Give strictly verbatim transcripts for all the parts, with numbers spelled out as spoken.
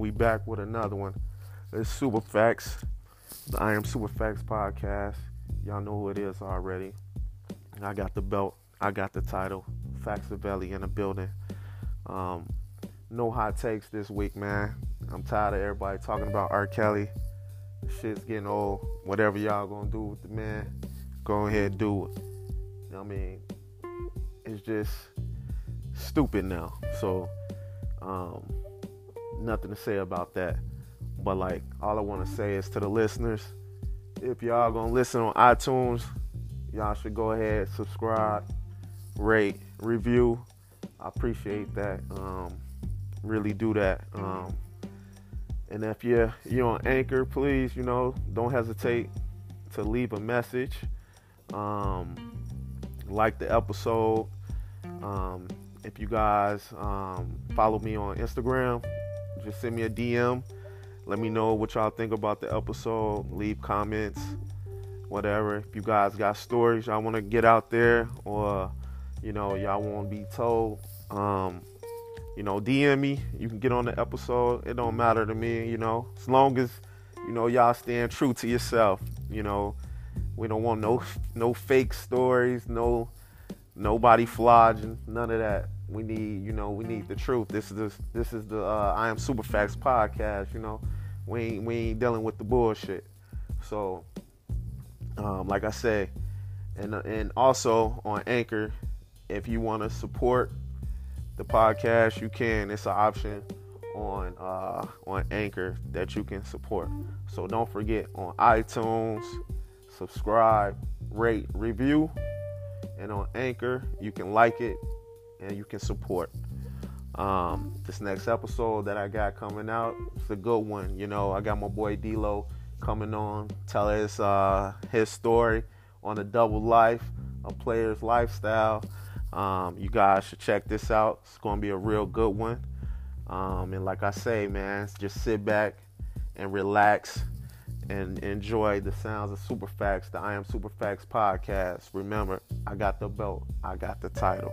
we back with another one. It's Super Facts, the I Am Super Facts podcast. Y'all know who it is already. I got the belt. I got the title. Faxavelli in the building. Um, no hot takes this week, man. I'm tired of everybody talking about R. Kelly. Shit's getting old. Whatever y'all gonna do with the man, go ahead and do it. You know what I mean? It's just stupid now. So, um, nothing to say about that. But like, all I want to say is to the listeners, if y'all gonna listen on iTunes, y'all should go ahead, subscribe, rate, review. I appreciate that. Um, really do that. Um, and if you're you're on Anchor, please, you know, don't hesitate to leave a message. Um, like the episode. Um, if you guys um, follow me on Instagram, just send me a D M. Let me know what y'all think about the episode. Leave comments, whatever. If you guys got stories y'all want to get out there, or you know y'all want to be told, um, you know, D M me. You can get on the episode. It don't matter to me, you know, as long as you know y'all stand true to yourself. You know, we don't want no no fake stories, no nobody flogging, none of that. We need, you know, we need the truth. This is the, this is the uh, I Am Super Facts podcast. You know, we ain't we ain't dealing with the bullshit. So, um, like I say, and and also on Anchor, if you want to support the podcast, you can. It's an option on uh, on Anchor that you can support. So don't forget, on iTunes, subscribe, rate, review, and on Anchor you can like it and you can support. Um, this next episode that I got coming out, it's a good one. You know, I got my boy D-Lo coming on, tell his uh, his story on a double life, a player's lifestyle. Um, you guys should check this out. It's going to be a real good one. Um, and like I say, man, just sit back and relax and enjoy the sounds of Super Facts, the I Am Super Facts podcast. Remember, I got the belt. I got the title.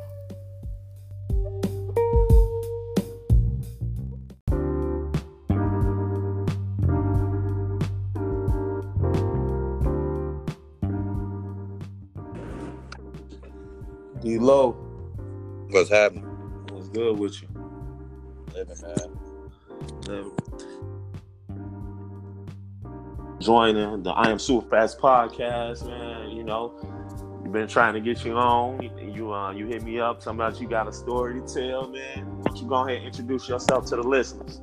D-Lo. What's happening? What's good with you? Living, man. Living. Joining the I Am Super Fast podcast, man. You know, you've been trying to get you on. You uh, you hit me up, talking about you got a story to tell, man. Why don't you go ahead and introduce yourself to the listeners?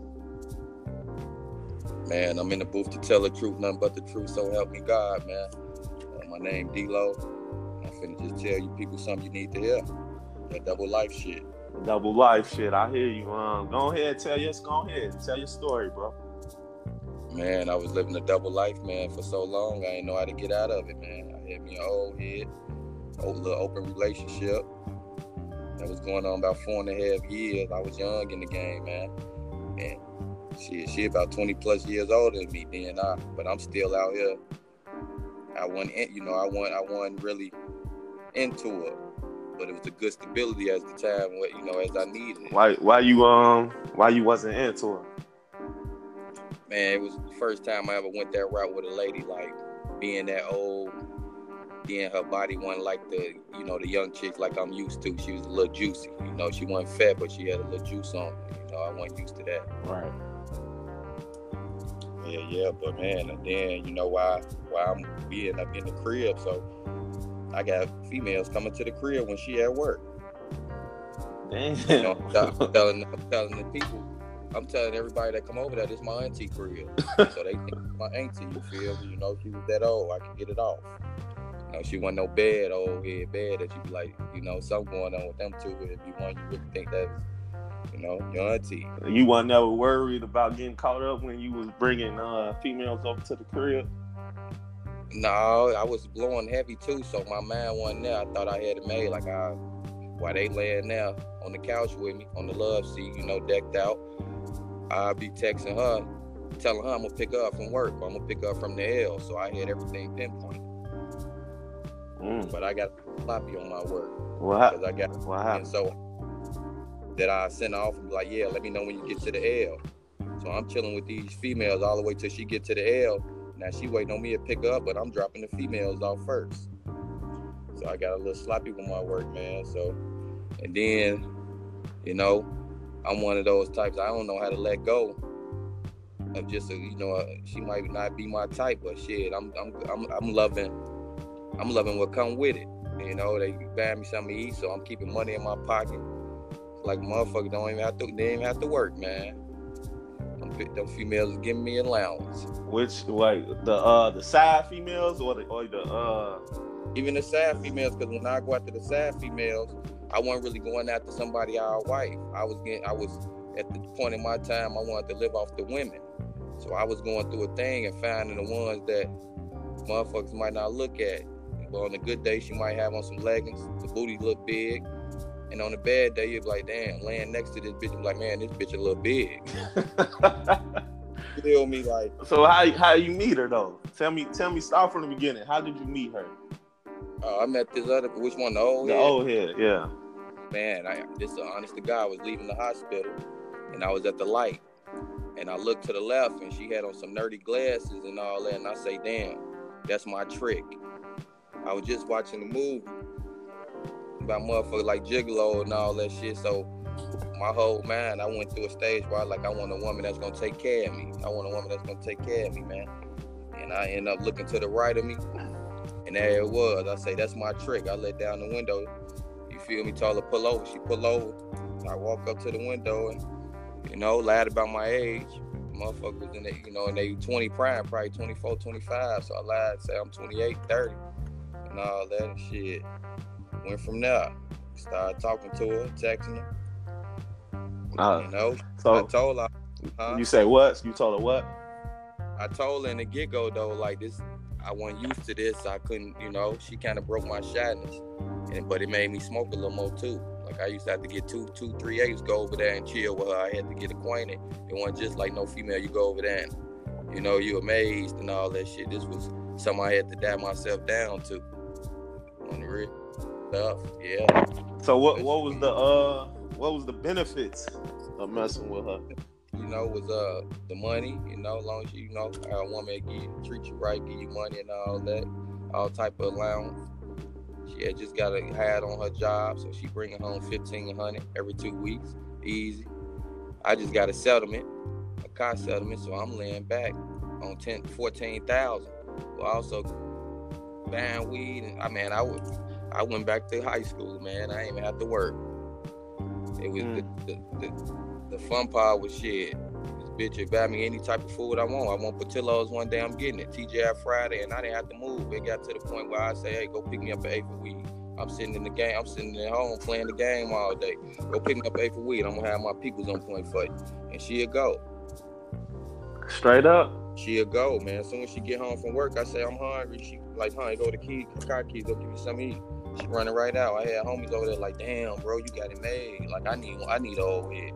Man, I'm in the booth to tell the truth, nothing but the truth, so help me God, man. Uh, my name D-Lo. I'm finna just tell you people something you need to hear. That double life shit. Double life shit, I hear you. Um, go ahead, tell your, go ahead, tell your story, bro. Man, I was living a double life, man, for so long. I didn't know how to get out of it, man. I had me an old head, old little open relationship. That was going on about four and a half years. I was young in the game, man. And she she about twenty plus years older than me then, I, but I'm still out here. I wasn't, you know, I wasn't, I wasn't really into it, but it was a good stability as the time, you know, as I needed it. Why, why you, um, why you wasn't into it? Man, it was the first time I ever went that route with a lady, like being that old, then her body wasn't like the, you know, the young chicks like I'm used to. She was a little juicy, you know, she wasn't fat, but she had a little juice on her. You know, I wasn't used to that. Right. Yeah, yeah, but man, and then, you know, why, why I'm being up in the crib, so I got females coming to the crib when she at work. Damn. You know, I'm telling, I'm telling the people, I'm telling everybody that come over there, this is my auntie crib. So they think it's my auntie, you feel me? You know, she was that old, I could get it off. You know, she wasn't no bad old head bad that you be like, you know, something going on with them two. If you want, you really think that's, you know, your auntie. You weren't never worried about getting caught up when you was bringing uh, females over to the crib? No, I was blowing heavy too, so my mind wasn't there. I thought I had it made. Like, I, while they laying there on the couch with me, on the love seat, you know, decked out, I'd be texting her, telling her I'm gonna pick her up from work, or I'm gonna pick her up from the L. So I had everything pinpointed. Mm. But I got sloppy on my work. What? Because I got, what happened? And so that I sent her off and be like, yeah, let me know when you get to the L. So I'm chilling with these females all the way till she get to the L. Now she waiting on me to pick her up, but I'm dropping the females off first. So I got a little sloppy with my work, man. So, and then, you know, I'm one of those types, I don't know how to let go of just, a, you know, uh, she might not be my type, but shit, I'm, I'm, I'm, I'm loving, I'm loving what come with it. You know, they buy me something to eat, so I'm keeping money in my pocket. Like motherfucker don't even have to, they don't even have to work, man. Them, them females are giving me allowance. Which, like the uh the side females or the or the uh even the side females? Because when I go after the side females, I wasn't really going after somebody our wife. I was getting, I was at the point in my time I wanted to live off the women. So I was going through a thing and finding the ones that motherfuckers might not look at. But on a good day, she might have on some leggings, the booty look big. And on a bad day, you'd be like, damn, laying next to this bitch, you'd be like, man, this bitch a little big. You feel me? Like, so how how you meet her though? Tell me, tell me, start from the beginning. How did you meet her? Uh, I met this other, which one? The old the head? The old head, yeah. Man, I, this is honest to God, I was leaving the hospital, and I was at the light, and I looked to the left, and she had on some nerdy glasses and all that, and I say, damn, that's my trick. I was just watching the movie about motherfuckers like Gigolo and all that shit, so my whole mind, I went through a stage where I like, I want a woman that's gonna take care of me. I want a woman that's gonna take care of me, man. And I end up looking to the right of me, and there it was. I say, that's my trick. I let down the window. You feel me? Told her pull over. She pull over. I walk up to the window and, you know, lied about my age. Motherfucker was in they, you know, in they twenty prime, probably twenty-four, twenty-five. So I lied, say I'm twenty-eight, thirty, and all that and shit. Went from there. Started talking to her, texting her. Uh, you know, so I told her. Huh? You say what? You told her what? I told her in the get-go though, like this, I wasn't used to this. I couldn't, you know, she kind of broke my shyness, and but it made me smoke a little more too. Like I used to have to get two, two, three apes, go over there and chill with her. I had to get acquainted. It wasn't just like no female. You go over there and, you know, you amazed and all that shit. This was something I had to dab myself down to. On the real stuff, yeah. So what? What was the uh? What was the benefits of messing with her? You know, was uh the money. You know, as long as you, you know, a woman give you, treat you right, give you money and all that, all type of allowance. She had just got a hat on her job, so she bringing home fifteen hundred every two weeks, easy. I just got a settlement, a car settlement, so I'm laying back on ten, fourteen thousand. Well, also buying weed, and I mean, I would, I went back to high school, man. I didn't even have to work. It was mm. the, the, the the fun part was shit. This bitch would buy me any type of food I want. I want Portillo's one day, I'm getting it. T G I Friday, and I didn't have to move. It got to the point where I say, hey, go pick me up an eight for weed. I'm sitting in the game. I'm sitting at home playing the game all day. Go pick me up an eight for weed. I'm gonna have my peoples on point for you. And she'll go. Straight up. She'll go, man. As soon as she get home from work, I say I'm hungry. She like, honey, go to the key, car keys, go give me something to eat. She running right out. I had homies over there like, damn, bro, you got it made. Like, I need, I need an old head.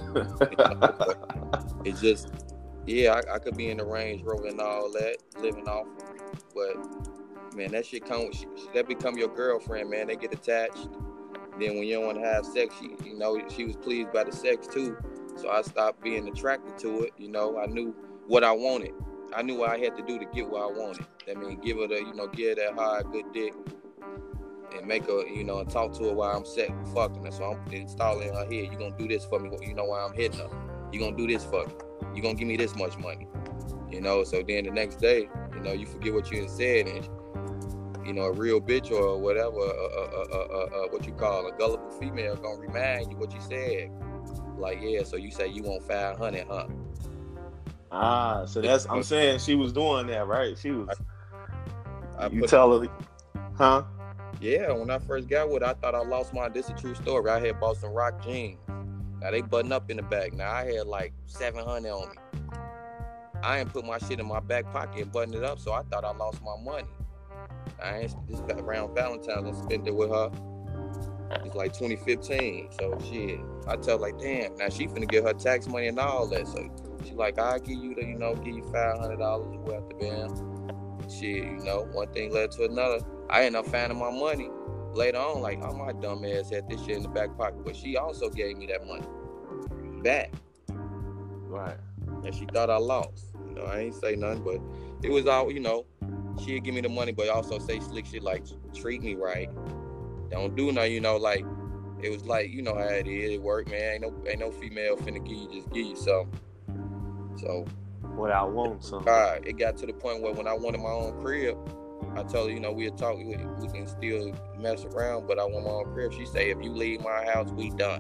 It's just, yeah, I, I could be in the Range Rover and all that, living off, but man, that shit come, she, that become your girlfriend, man. They get attached. Then when you don't want to have sex, she, you know, she was pleased by the sex too. So I stopped being attracted to it. You know, I knew what I wanted. I knew what I had to do to get what I wanted. That means give her the, you know, give her that hard, good dick. And make her, you know, and talk to her while I'm set and fucking her. So I'm installing in her head, you gonna do this for me, you know, while I'm hitting her. You gonna do this for me. You gonna give me this much money. You know, so then the next day, you know, you forget what you said, and, you know, a real bitch or whatever, uh, uh, uh, uh, uh, what you call a gullible female gonna remind you what you said. Like, yeah, so you say you want five hundred, huh? Ah, so that's, I'm saying she was doing that, right? She was, I, I you put, tell her, huh? Yeah, when I first got with her, I thought I lost my, this is a true story. I had bought some rock jeans. Now they button up in the back. Now I had like seven hundred on me. I ain't put my shit in my back pocket and button it up, so I thought I lost my money. I ain't, this around Valentine's, I spent it with her. It's like twenty fifteen, so shit. I tell her like, damn, now she finna get her tax money and all that, so she like, I'll give you the, you know, give you five hundred dollars or whatever, man. Shit, you know, one thing led to another. I ended up finding my money later on, like, oh, my dumb ass had this shit in the back pocket, but she also gave me that money back. Right. and she thought I lost. You know, I ain't say nothing, but it was all, you know, she'd give me the money, but also say slick shit like, treat me right. Don't do nothing, you know, like, it was like, you know how it is, it work, man. Ain't no ain't no female finna give you, just give you something. So, without wanting something. God, it got to the point where when I wanted my own crib, I told her, you know, we'll talk, we, we can still mess around, but I want my own crib. She say, if you leave my house, we done.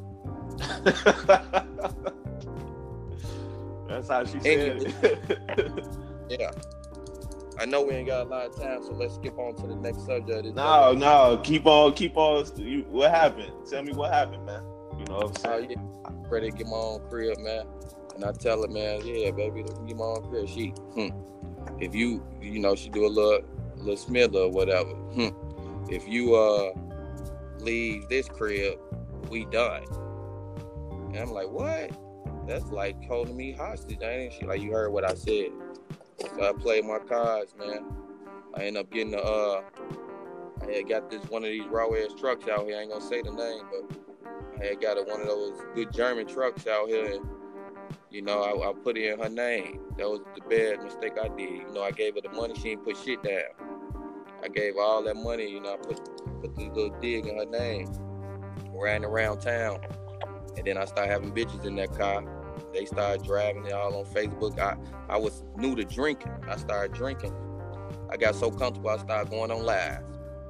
That's how she said it. Yeah. I know we ain't got a lot of time, so let's skip on to the next subject. No, uh, no, keep on, keep on. You, what happened? Tell me what happened, man. You know what I'm saying? Uh, yeah. I'm ready to get my own crib, man. And I tell her, man, yeah, baby, let me get my own crib. She, hmm, if you, you know, she do a little, little smiller or whatever. Hmm, if you uh leave this crib, we done. And I'm like, what? That's like holding me hostage, ain't she? Like, you heard what I said. So I played my cards, man. I ended up getting a, uh, I had got this one of these raw ass trucks out here. I ain't gonna say the name, but I had got a, one of those good German trucks out here. And, you know, I, I put it in her name. That was the bad mistake I did. You know, I gave her the money. She didn't put shit down. I gave her all that money. You know, I put, put this little dig in her name. Ran around town. And then I started having bitches in that car. They started driving it all on Facebook. I, I was new to drinking. I started drinking. I got so comfortable, I started going on live.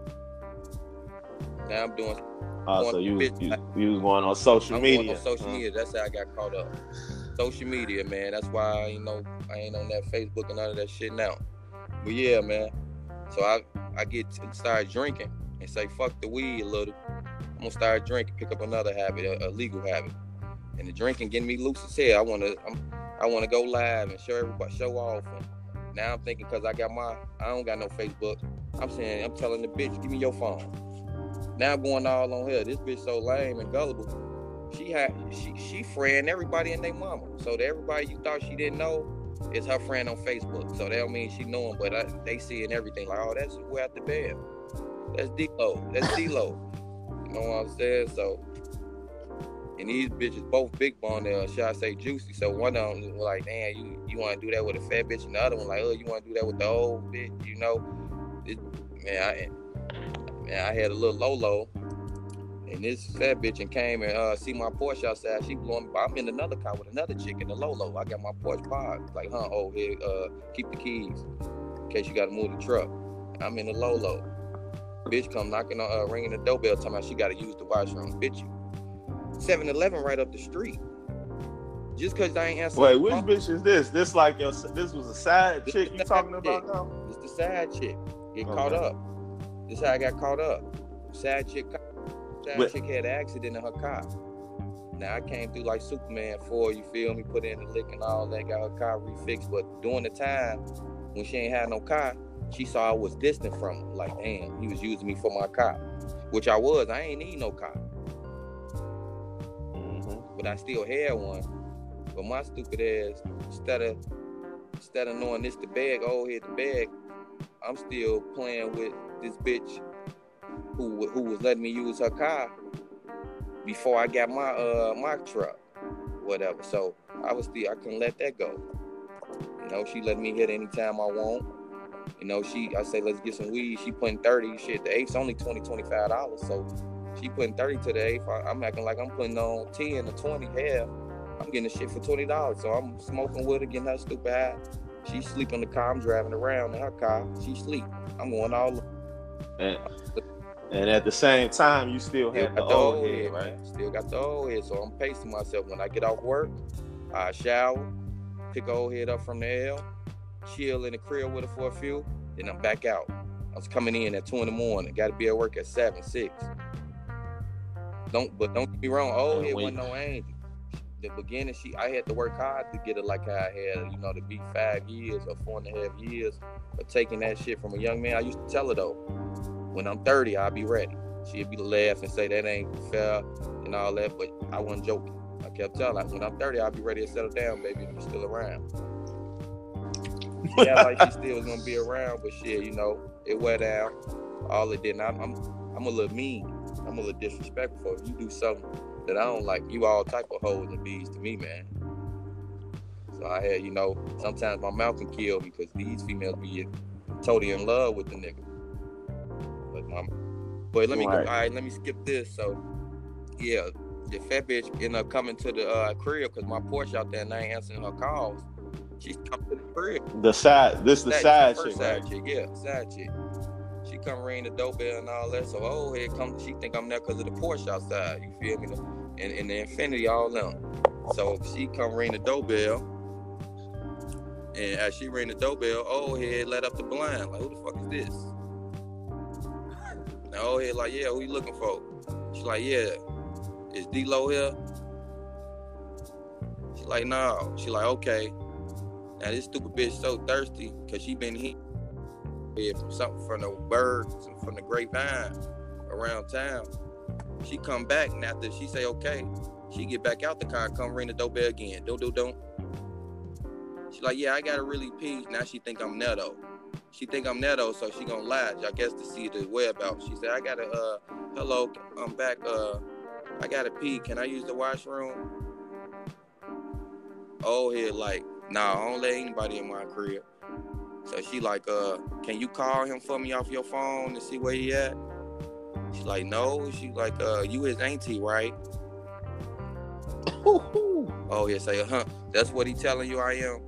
Now I'm doing. Oh, so you, you you was going on social I'm media. Going on social huh? media. That's how I got caught up. Social media, man. That's why, you know, I ain't on that Facebook and none of that shit now. But yeah, man. So I I get to start drinking and say fuck the weed a little. I'm gonna start drinking, pick up another habit, a, a legal habit. And the drinking getting me loose as hell. I wanna I'm, I wanna go live and show everybody, show off. And now I'm thinking, cause I got my, I don't got no Facebook. I'm saying, I'm telling the bitch, give me your phone. Now I'm going all on her. This bitch so lame and gullible. She had, she she friend everybody and their mama. So to everybody you thought she didn't know is her friend on Facebook. So that don't mean she know him, but I, they see and everything. Like, oh, that's who out the bed. That's D-Lo. That's D-Lo. You know what I'm saying? So. And these bitches both big bone, uh, should I say juicy. So one of them was like, damn, you, you want to do that with a fat bitch? And the other one like, oh, you want to do that with the old bitch? You know? It, man, I man, I had a little Lolo. And this fat bitch and came and uh, see my Porsche outside. She blowing me. I'm in another car with another chick in the Lolo. I got my Porsche parked. Like, huh, oh, here, uh, keep the keys in case you got to move the truck. I'm in the Lolo. Bitch come knocking on, uh, ringing the doorbell, talking about she got to use the washroom. Bitch, you. seven eleven right up the street. Just cause I ain't answering. Wait, which bitch is this? This like your this was a side this chick you talking chick. about now? This the side chick. Get okay. caught up. This how I got caught up. Side chick side but, chick had an accident in her car. Now I came through like Superman four, you feel me? Put in the lick and all that, got her car refixed. But during the time when she ain't had no car, she saw I was distant from her. Like, damn, he was using me for my car. Which I was. I ain't need no car. But I still had one. But my stupid ass, instead of instead of knowing this the bag, oh here's the bag, I'm still playing with this bitch who who was letting me use her car before I got my uh my truck, whatever. So I was still I couldn't let that go. You know, she let me hit anytime I want. You know, she I say let's get some weed. She putting thirty shit. The eight's only twenty, twenty-five dollars. So she putting thirty to the eighth. I'm acting like I'm putting on ten or twenty. Hell, I'm getting the shit for twenty dollars. So I'm smoking with her, getting her stupid high. She sleep in the car. I'm driving around in her car. She sleep. I'm going all. And, and at the same time, you still have the, the old, old head, head, right? Man. Still got the old head. So I'm pacing myself. When I get off work, I shower, pick old head up from the L, chill in the crib with her for a few, then I'm back out. I was coming in at two in the morning. Got to be at work at seven, six. Don't, but don't get me wrong. Old head wasn't no angel. The beginning, she, I had to work hard to get her like how I had, you know, to be five years or four and a half years of taking that shit from a young man. I used to tell her though, when I'm thirty, I'll be ready. She'd be laugh and say that ain't fair and all that, but I wasn't joking. I kept telling her, when I'm thirty, I'll be ready to settle down, baby, if you're still around. Yeah, like she still was gonna be around, but shit, you know, it went down. All it did. I'm, I'm, I'm a little mean. I'm a little disrespectful. If you do something that I don't like, you all type of hoes and bees to me, man. So I had, you know, sometimes my mouth can kill me because these females be totally in love with the nigga. But my, but let me Right. go. All right, let me skip this. So yeah, the fat bitch ended up coming to the uh, crib because my Porsche out there and I ain't answering her calls. She come to the crib. The side, this the That- side her chick, side right? chick, yeah, side chick. She come ring the doorbell and all that. So oh, here come. She think I'm there because of the Porsche outside. You feel me? And, and the Infiniti all them. So she come ring the doorbell, and as she ring the doorbell, old head let up the blind. Like, who the fuck is this? And old head like, yeah, who you looking for? She like, yeah, is D-Lo here? She like, no. She like, okay. Now this stupid bitch so thirsty because she been here from something from the birds and from the grapevine around town. She come back and after she say okay, she get back out the car and come ring the doorbell again. Do do do. She like, yeah, I gotta really pee. Now she think I'm Neto. She think I'm Neto, so she gonna lie. I guess to see the whereabouts. She said, I gotta, uh, hello, I'm back. Uh, I gotta pee. Can I use the washroom? Oh, here like, nah, I don't let anybody in my crib. So she like, uh, can you call him for me off your phone to see where he at? She like, no. She like, uh, you his auntie, right? Oh, yeah, say, huh? That's what he telling you I am.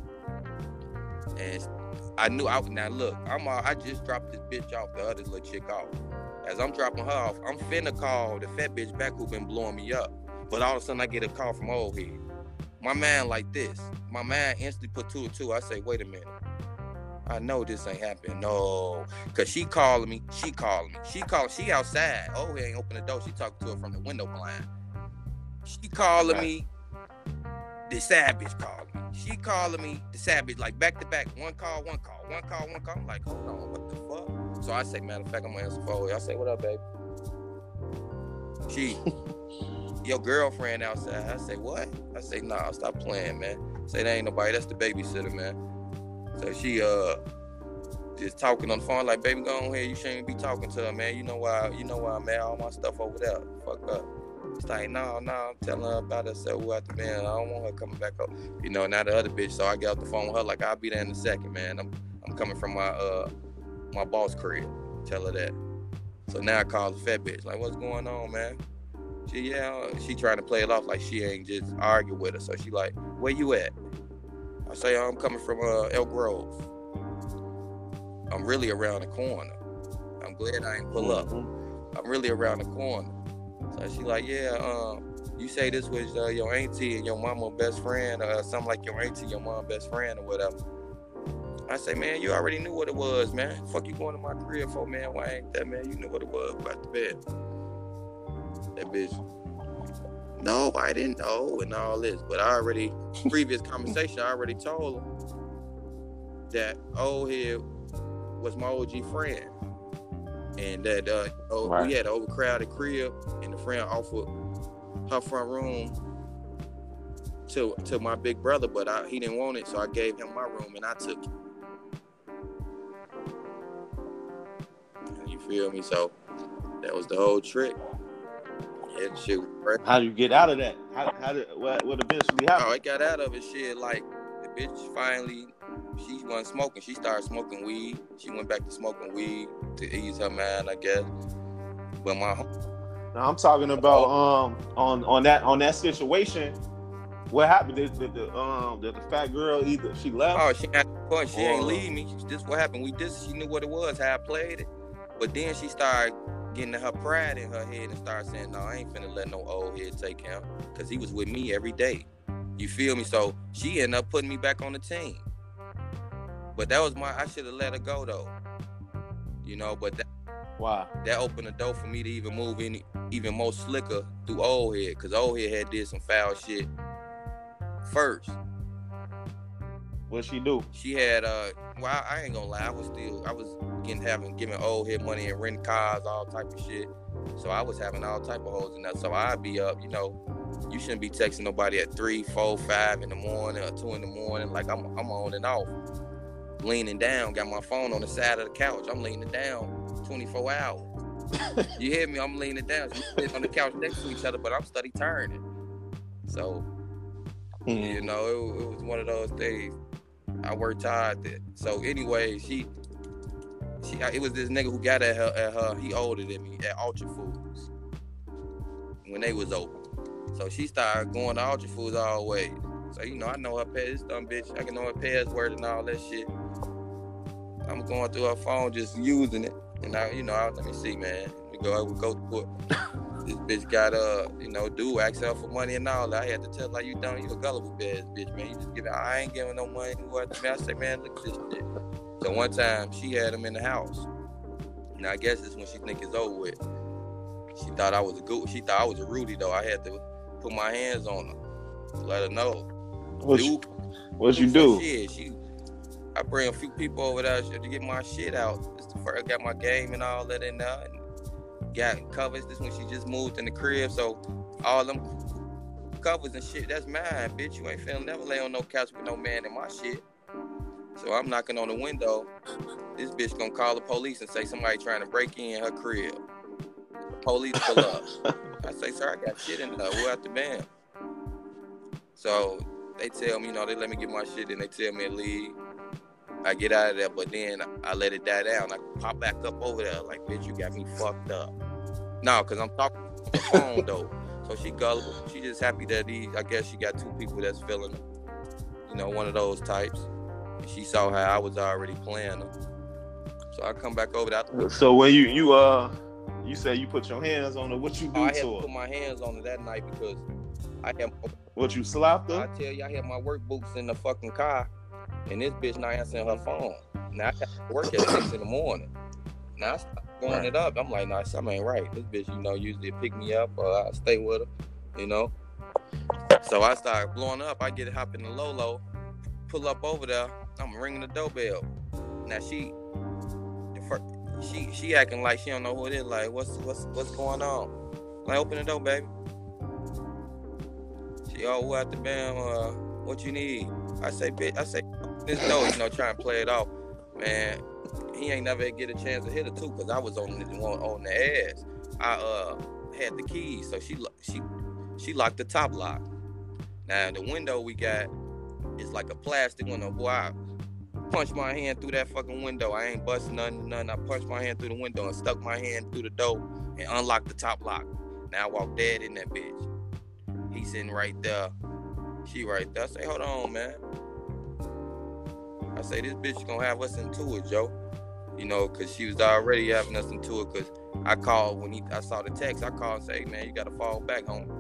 And I knew I now look, I'm all, I just dropped this bitch off, the other little chick off. As I'm dropping her off, I'm finna call the fat bitch back who been blowing me up. But all of a sudden I get a call from old head. My man like this. My man instantly put two and two. I say, wait a minute. I know this ain't happening. No. Cause she calling me. She calling me. She calling. She outside. Oh, he ain't open the door. She talking to her from the window blind. She calling right. me. The sad bitch calling me. She calling me. The sad bitch like back to back. One call, one call, one call, one call. I'm like, hold on, what the fuck? So I say, matter of fact, I'm gonna answer phone. I say, what up, baby? She, your girlfriend outside. I say, what? I say, nah, stop playing, man. Say, that ain't nobody. That's the babysitter, man. So she uh just talking on the phone like, baby, go on here. You shouldn't be talking to her, man. You know why? You know why I'm at all my stuff over there. Fuck up. It's like, no, no, I'm telling her about herself who after man. I don't want her coming back up. You know, now the other bitch. So I get off the phone with her like, I'll be there in a second, man. I'm I'm coming from my uh my boss crib. Tell her that. So now I call the fat bitch. Like, what's going on, man? She yeah, she trying to play it off like she ain't just argue with her. So she like, where you at? I say, I'm coming from uh, Elk Grove. I'm really around the corner. I'm glad I ain't pull up. I'm really around the corner. So she like, yeah, um, you say this was uh, your auntie and your mama best friend, or something like your auntie, your mom best friend or whatever. I say, man, you already knew what it was, man. Fuck you going to my crib for, man? Why ain't that, man? You knew what it was about the bed. That bitch. No, I didn't know and all this. But I already, previous conversation, I already told her that old head was my O G friend. And that uh, oh, right. we had an overcrowded crib and the friend offered her front room to to my big brother, but I, he didn't want it, so I gave him my room and I took it. You feel me? So that was the whole trick. Yeah, shit. Right? How do you get out of that? How, how did what, what eventually happened? Oh, it got out of it. Shit, like the bitch finally, she wasn't smoking. She started smoking weed. She went back to smoking weed to ease her mind, I guess. But my, now, I'm talking about um on on that on that situation. What happened? Did, did the um did the fat girl either she left? Oh, she had fun. She or, ain't leave me. This what happened. We this she knew what it was, how I played it. But then she started getting her pride in her head and started saying, no, I ain't finna let no old head take him. Because he was with me every day. You feel me? So she ended up putting me back on the team. But that was my, I should have let her go though. You know, but that, wow. that opened the door for me to even move any, even more slicker through old head. Because old head had did some foul shit first. What'd she do? She had, uh, well, I ain't gonna lie, I was still, I was getting, having, giving old head money and renting cars, all type of shit. So I was having all type of hoes in that. So I'd be up, you know, you shouldn't be texting nobody at three, four, five in the morning or two in the morning. Like I'm, I'm on and off, leaning down, got my phone on the side of the couch. I'm leaning down twenty-four hours. You hear me? I'm leaning down. So we sit on the couch next to each other, but I'm steady turning. So You know, it, it was one of those things. I worked hard there. So anyway, she, she, it was this nigga who got at her, at her. He older than me at Ultra Foods when they was open. So she started going to Ultra Foods all the way. So you know, I know her pay. This dumb bitch, I can know her password and all that shit. I'm going through her phone, just using it, and I, you know, I, let me see, man. We go, we go through it. This bitch got uh, you know, dude asked her for money and all that. I had to tell her, like, you dumb, you a gullible ass bitch, man. You just give it. I ain't giving no money. I say, man, look at this shit. So one time she had him in the house. Now I guess this when she think it's over with. She thought I was a good. She thought I was a Rudy though. I had to put my hands on her, let her know. What you, what you do? Shit, she. I bring a few people over there to get my shit out. It's the first, I got my game and all that in there. And got covers. This when she just moved in the crib, so all them covers and shit, that's mine, bitch. You ain't finna never lay on no couch with no man in my shit. So I'm knocking on the window. This bitch gonna call the police and say somebody trying to break in her crib. The police pull up. I say, sir, I got shit in there. We're at the band. So they tell me, you know, they let me get my shit and they tell me to leave. I get out of there, but then I let it die down. I pop back up over there like, bitch, you got me fucked up. No, because I'm talking on the phone, though. So she gullible. She just happy that he, I guess she got two people that's feeling her. You know, one of those types. And she saw how I was already playing her. So I come back over there. So when you, you uh, you say you put your hands on her, what you do oh, I to had her? to put my hands on her that night because I had... What, you slapped her? I tell you, I had my work boots in the fucking car. And this bitch not answering her phone. Now I got to work at six in the morning. Now I start going right. it up. I'm like, nah, something ain't right. This bitch, you know, usually pick me up or I stay with her, you know. So I start blowing up. I get hop in the Lolo, pull up over there. I'm ringing the doorbell. Now she, she, she acting like she don't know who it is. Like, what's what's what's going on? Like, open the door, baby. She, oh, who at the bam? Uh, what you need? I say, bitch. I say. This no, you know, trying to play it off, man. He ain't never get a chance to hit her too, cause I was on the on, on the ass. I uh had the keys, so she she she locked the top lock. Now the window we got is like a plastic window. Boy, I punched my hand through that fucking window. I ain't busting nothing, nothing. I punched my hand through the window and stuck my hand through the door and unlocked the top lock. Now I walk dead in that bitch. He sitting right there. She right there. I say, hold on, man. I say, this bitch gonna have us into it, Joe. You know, because she was already having us into it. Because I called when he, I saw the text. I called and say, hey, man, you got to fall back home.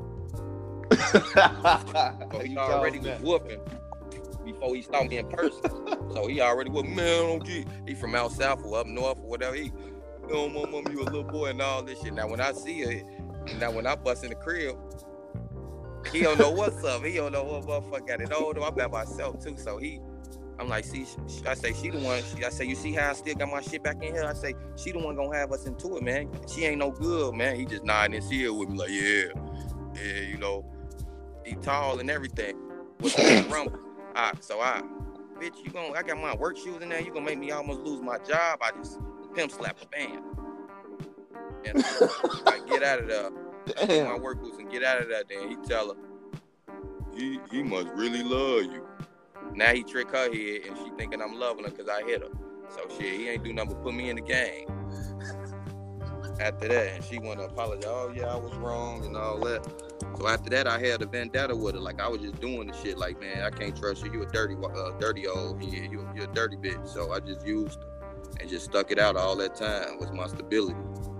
So he already was whooping before he saw me in person. So he already was, man, I don't get. He from out south or up north or whatever. He, oh, my mom, you a little boy and all this shit. Now, when I see her, now when I bust in the crib, he don't know what's up. He don't know what motherfucker got it on. I'm by myself, too. So he, I'm like, see, I say, she the one, she, I say, you see how I still got my shit back in here? I say, she the one gonna have us into it, man. She ain't no good, man. He just nodding his head with me like, yeah, yeah, you know, he tall and everything. What's the rumble? Ah, so I, bitch, you gonna, I got my work shoes in there, you gonna make me almost lose my job. I just pimp slap a bam. And I get out of there, I put my work boots and get out of there, then he tell her, he, he must really love you. Now he trick her head and she thinking I'm loving her because I hit her. So shit, he ain't do nothing but put me in the game. After that, and she wanna apologize. Oh yeah, I was wrong and all that. So after that, I had a vendetta with her. Like I was just doing the shit. Like, man, I can't trust you. You a dirty, uh, dirty old head. You, you a dirty bitch. So I just used her and just stuck it out all that time. Was my stability.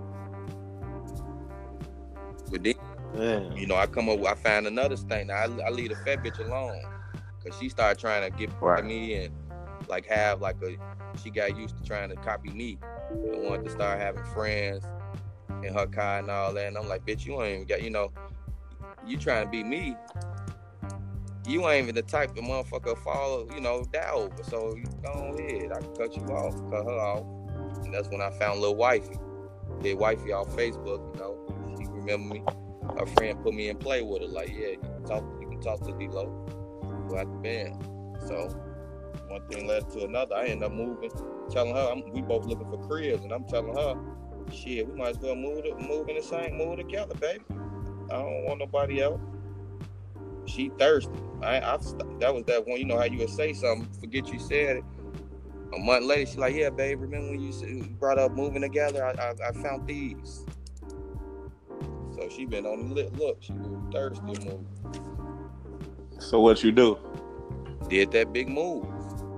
But then, man, you know, I come up, I find another thing. Now I, I leave the fat bitch alone. Cause she started trying to get right. me and like have like a, she got used to trying to copy me and wanted to start having friends in her car and all that. And I'm like, bitch, you ain't even got, you know, you trying to be me. You ain't even the type of motherfucker follow, you know, die over. So you go ahead, I can cut you off, cut her off. And that's when I found Lil Wifey. Did Wifey off Facebook, you know, she remember me. Her friend put me in play with her, like, yeah, you can talk, you can talk to D-Lo. Go out the band. So one thing led to another. I ended up moving, telling her I'm, we both looking for cribs, and I'm telling her, shit, we might as well move to, move in the same, move together, baby. I don't want nobody else. she thirsty. I, I that was that one. You know how you would say something, forget you said it. A month later, she like, yeah, babe, remember when you brought up moving together? I I, I found these. So she been on the lip. Look, she was thirsty move. So what you do? Did that big move.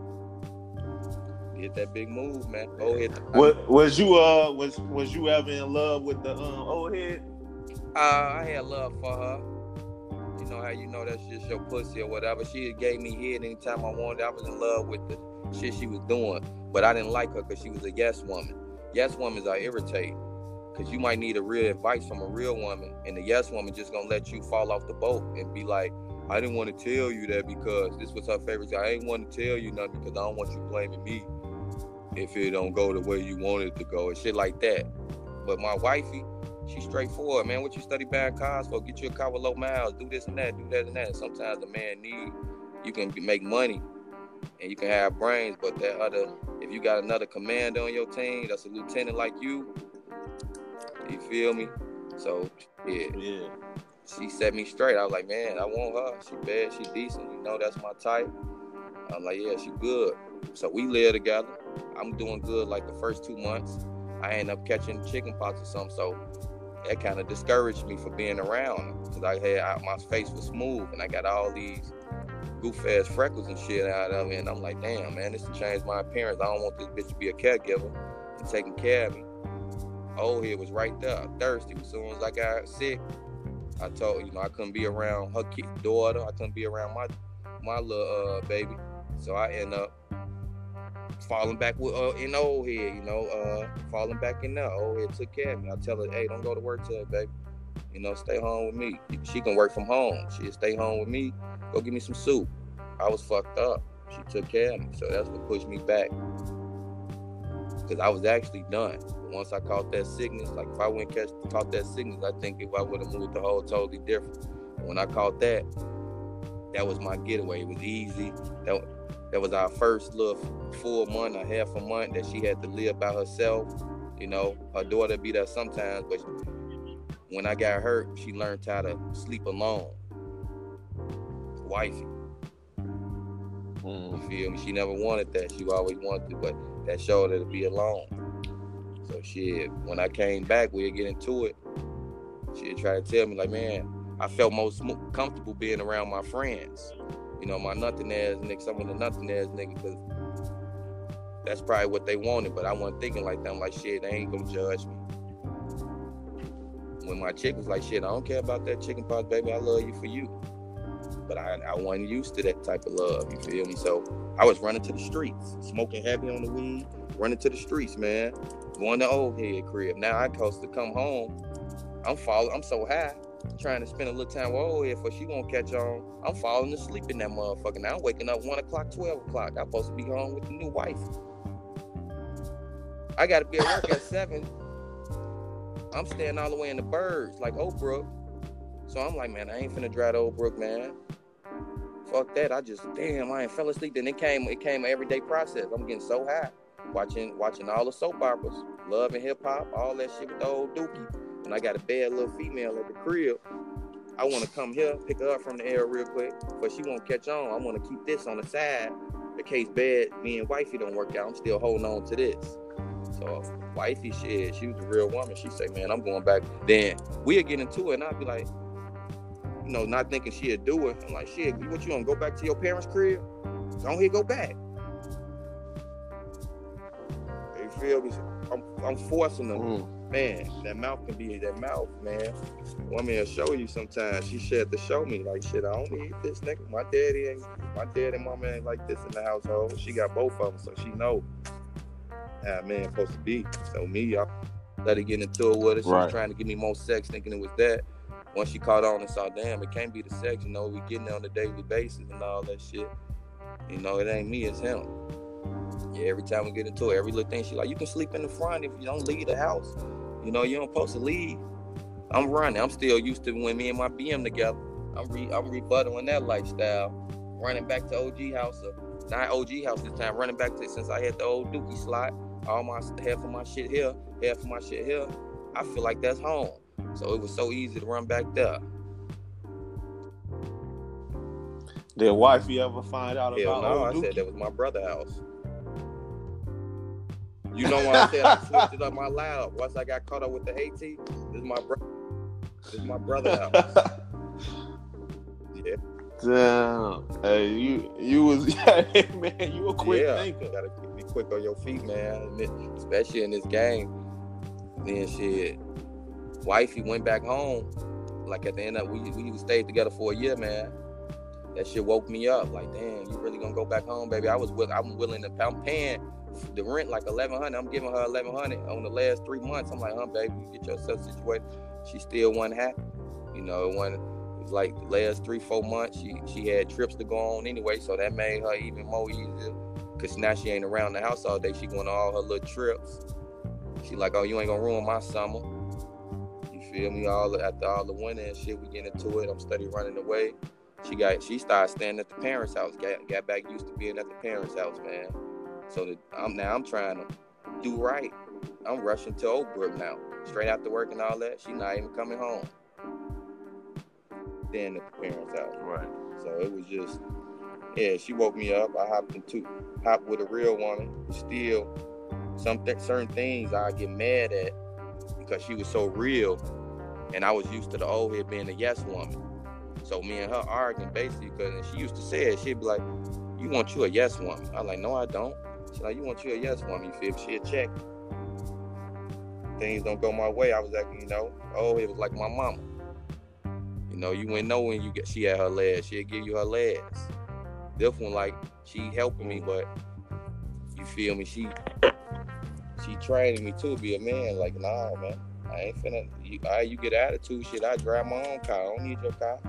Did that big move, man. Oh, hit. What was you uh was was you ever in love with the um old head? Uh, I had love for her. You know how you know that's just your pussy or whatever. She gave me head anytime I wanted. I was in love with the shit she was doing, but I didn't like her because she was a yes woman. Yes women are irritating because you might need a real advice from a real woman, and the yes woman just gonna let you fall off the boat and be like, I didn't want to tell you that because this was her favorite. I ain't want to tell you nothing because I don't want you blaming me if it don't go the way you want it to go and shit like that. But my wifey, she's straightforward, man. What you study buying cars for? Get you a car with low miles. Do this and that. Do that and that. Sometimes the man need, you can make money and you can have brains, but that other, if you got another commander on your team that's a lieutenant like you, you feel me? So yeah, yeah. She set me straight. I was like, man, I want her. She bad. She decent. You know, that's my type. I'm like, yeah, she good. So we live together. I'm doing good like the first two months. I end up catching chicken pox or something, so that kind of discouraged me for being around because I had I, my face was smooth and I got all these goof ass freckles and shit out of it, and I'm like, damn, man, this will change my appearance. I don't want this bitch to be a caregiver and taking care of me. Old head was right there, thirsty. As soon as I got sick, I told you know I couldn't be around her kid, daughter. I couldn't be around my my little uh, baby, so I end up falling back with uh, in old head, you know, uh, falling back in there. Old head took care of me. I tell her, hey, don't go to work today, baby. You know, stay home with me. She can work from home. She'll stay home with me. Go get me some soup. I was fucked up. She took care of me, so that's what pushed me back. Because I was actually done. Once I caught that sickness, like if I wouldn't catch caught that sickness, I think if I would have moved the whole totally different. When I caught that, that was my getaway. It was easy. That That was our first little full month, a half a month that she had to live by herself. You know, her daughter be there sometimes, but when I got hurt, she learned how to sleep alone. Wifey. You feel me? She never wanted that. She always wanted to, but that showed her to be alone. So shit, when I came back, we'd get into it. She'd try to tell me, like, man, I felt most comfortable being around my friends. You know, my nothing ass nigga, some of the nothing ass nigga, because that's probably what they wanted, but I wasn't thinking like that. I'm like, shit, they ain't gonna judge me. When my chick was like, shit, I don't care about that chicken pox, baby, I love you for you. But I, I wasn't used to that type of love, you feel me? So I was running to the streets, smoking heavy on the weed, running to the streets, man. Going to old head crib. Now I supposed to come home. I'm falling, I'm so high. Trying to spend a little time with old head for she won't catch on. I'm falling asleep in that motherfucker. Now I'm waking up one o'clock, twelve o'clock. I'm supposed to be home with the new wife. I gotta be at work at seven. I'm staying all the way in the birds, like Oak Brook. So I'm like, man, I ain't finna drive to Oak Brook, man. Fuck that. I just, damn, I ain't fell asleep. Then it came, it came an everyday process. I'm getting so high. Watching, watching all the soap operas, love and hip hop, all that shit with the old Dookie. And I got a bad little female at the crib. I want to come here, pick her up from the air real quick, but she won't catch on. I want to keep this on the side in case bad me and wifey don't work out. I'm still holding on to this. So wifey, shit, she was a real woman. She say, man, I'm going back. Then we'll get into it, and I'll be like, you know, not thinking she'd do it. I'm like, shit, what you gonna go back to your parents' crib? Don't he go back? You feel me? I'm, I'm forcing them. Mm. Man, that mouth can be that mouth, man. Woman will show you sometimes. She said to show me, like, shit, I don't need this nigga. My daddy ain't, my dad and mama ain't like this in the household. She got both of them, so she know how a man supposed to be. So me, I let her get into it with her. She right. was trying to give me more sex, thinking it was that. Once she caught on and saw, damn, it can't be the sex, you know, we getting there on a daily basis and all that shit. You know, it ain't me, it's him. Yeah, every time we get into it, every little thing, she like, you can sleep in the front if you don't leave the house. You know, you don't supposed to leave. I'm running. I'm still used to when me and my B M together. I'm re I'm rebuttaling that lifestyle. Running back to O G house, or not O G house this time. Running back to since I had the old Dookie slot. All my half of my shit here, half of my shit here. I feel like that's home. So it was so easy to run back there. Did wifey ever find out Hell about no, old I Dookie? said that was my brother's house. You know what I said? I switched it up my loud. Once I got caught up with the AT, this is my brother. This is my brother's house. Yeah. Damn. Hey, you you was yeah, man, you a quick yeah, thinker. You gotta be quick on your feet, man. Especially in this game. Then shit. Wifey went back home. Like at the end of we we stayed together for a year, man. That shit woke me up. Like, damn, you really gonna go back home, baby? I was will, I'm willing to. I'm paying the rent like eleven hundred. I'm giving her eleven hundred on the last three months. I'm like, huh, baby, you get yourself situated. She still wasn't happy. You know, when it was like the last three, four months, she she had trips to go on anyway, so that made her even more easier. Cause now she ain't around the house all day. She going on all her little trips. She like, oh, you ain't gonna ruin my summer. You feel me? All after all the winter and shit, we get into it. I'm steady running away. She got she started staying at the parents' house. Got got back used to being at the parents' house, man. So that I'm now I'm trying to do right. I'm rushing to Oakbrook now. Straight after work and all that. She not even coming home. Then at the parents' house. Right. So it was just, yeah, she woke me up. I hopped into hopped with a real woman. Still, some th- certain things I get mad at because she was so real, and I was used to the old head being a yes woman. So me and her arguing basically, because she used to say it. She'd be like, "You want you a yes woman?" I was like, "No, I don't." She's like, "You want you a yes woman?" You feel me? She'd check. Things don't go my way. I was like, you know, oh, it was like my mama. You know, you wouldn't know when you get she had her legs. She'd give you her legs. This one, like, she helping me, but you feel me? She she training me to be a man. Like, nah, man, I ain't finna. You, I, you get attitude, shit. I drive my own car. I don't need your car.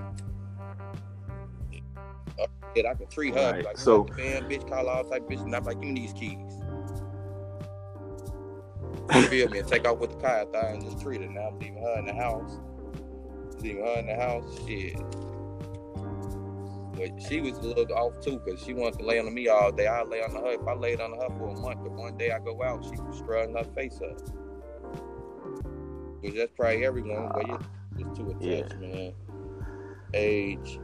Uh, shit, I can treat her Right. like, So, man, bitch, call all type of bitch, not like you need these keys. You feel me? And take off with the car after I just treat her. Now I'm leaving her in the house. Leaving her in the house, shit. But she was a little off too, because she wanted to lay on me all day. I lay on her. If I laid on her for a month, but one day I go out, she was strutting her face up. Which that's probably everyone, but it's just too attached, Yeah. man. Age.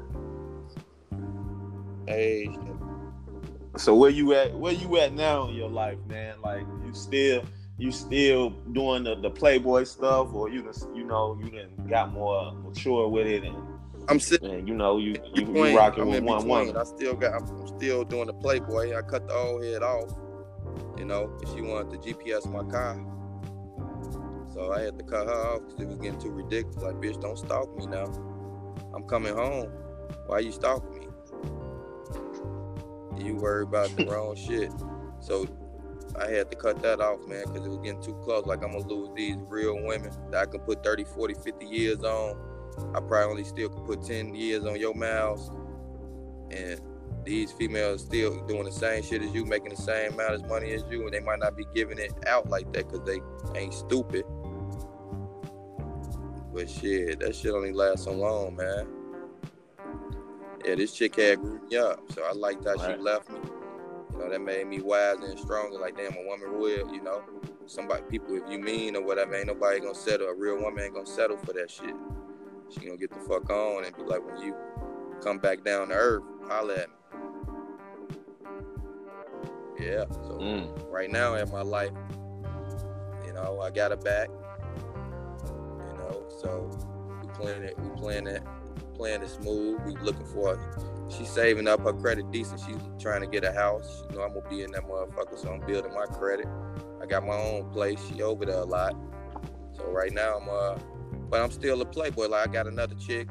Age. So where you at? Where you at now in your life, man? Like you still, you still doing the, the Playboy stuff, or you done, you know, you done got more mature with it, and I'm sitting. and you know, you you, Between, you rocking I'm with in one between. woman. I still got. I'm still doing the Playboy. I cut the old head off. You know, if she wanted to G P S my car, so I had to cut her off because it was getting too ridiculous. Like, bitch, don't stalk me now. I'm coming home. Why you stalking me? You worry about the wrong shit. So I had to cut that off, man, because it was getting too close. Like, I'm going to lose these real women that I can put thirty, forty, fifty years on. I probably only still could put ten years on your mouths. And these females still doing the same shit as you, making the same amount of money as you, and they might not be giving it out like that because they ain't stupid. But shit, that shit only lasts so long, man. Yeah, this chick had grew me up, so I liked how Right. she left me. You know, that made me wiser and stronger. Like, damn, a woman will, you know. Somebody, people, if you mean or whatever, ain't nobody gonna settle. A real woman ain't gonna settle for that shit. She gonna get the fuck on and be like, when you come back down to earth, holla at me. Yeah, so Mm. right now in my life, you know, I got her back. You know, so we playing it, we playing it, playing it smooth. We looking for her. She's saving up her credit decent. She's trying to get a house. You know, I'm gonna be in that motherfucker, so I'm building my credit. I got my own place. She over there a lot. So right now I'm uh but I'm still a playboy. Like, I got another chick.